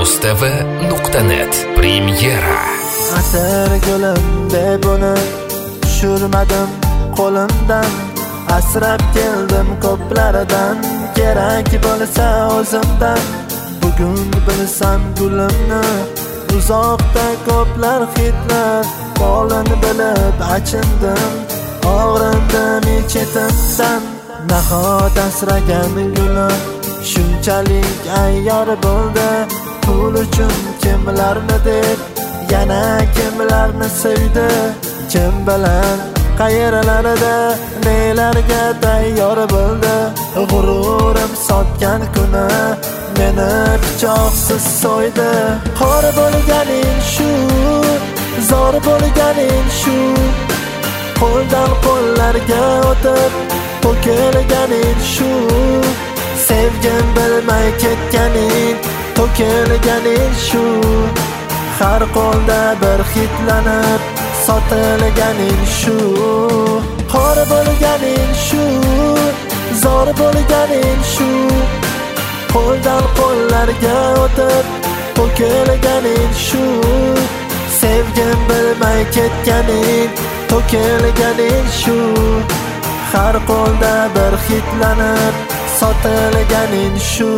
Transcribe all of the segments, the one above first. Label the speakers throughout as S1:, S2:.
S1: Mustava.net Premyera.
S2: Atar gulim deb uni tushirmadim qo'limdan, asrab keldim ko'plaridan, kerak bo'lsa o'zimdan. Bugun bilsam gulimni uzoqda ko'plar hidlar, bolini bilib achindim, og'rindim chetimdan. Nahot asragan gulim shunchalik ayyor bo'ldi, pul uchun kimlarni deb yana kimlarni sevdi. Kim bilan qayerlarda nelarga tayyor bo'ldi. G'ururim sotgan kuni meni pichoqsiz so'ydi. Xor bo'lganing shu, zor bo'lganing shu, qo'ldan qo'llarga o'tib to'kilganing shu. Sevgim bilmay ketganing, to'kilganing shu. Har qo'lda bir hitlanib sotilganing shu. Xor bo'lganing shu, zor bo'lganing shu, qo'ldan qo'llarga o'tib to'kilganing shu. Sevgim bilmay ketganing, to'kilganing shu. Har qo'lda bir hitlanib sotilganing shu.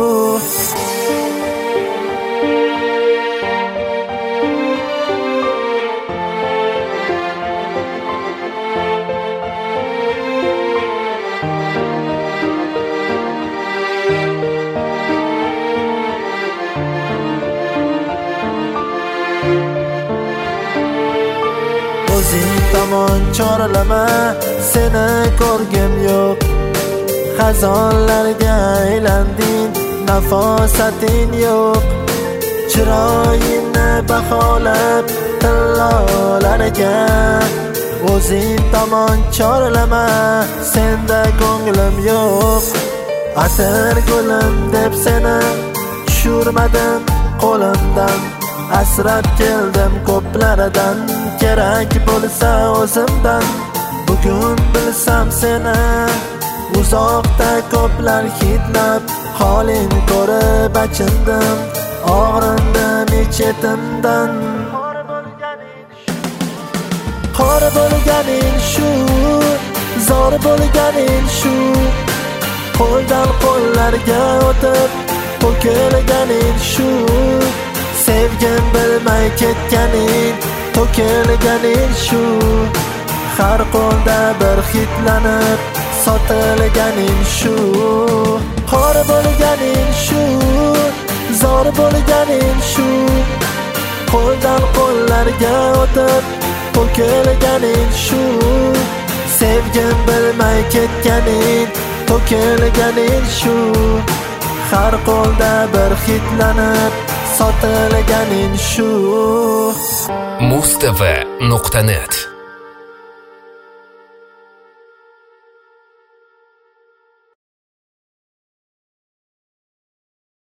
S2: O'zing tomon chorlama, seni ko'rgim yo'q. Xazonlarga aylanding, nafosating yo'q. Chiroyingni baholab tillolarga, o'zing tomon chorlama, senda ko'nglim yo'q. Atar gulim deb seni tushirmadim qo'limdan, asrab keldim ko'plaridan, kerak bo'lsa o'zimdan. Bugun bilsam seni uzoqda ko'plar hidlab, holing ko'rib achindim, og'rindim chetimdan. Xor bo'lganing shu, zor bo'lganing shu, qo'ldan qo'llarga o'tib to'kilganing shu. Sevgim bilmay ketganing, to'kilganing shu. Har qo'lda bir hitlanib sotilganing shu. Xor bo'lganing shu, zor bo'lganing shu, qo'ldan qo'llarga o'tib to'kilganing shu. Sevgim bilmay ketganing, to'kilganing shu. Har qo'lda bir hitlanib sotilganing shu.
S1: Mustava.net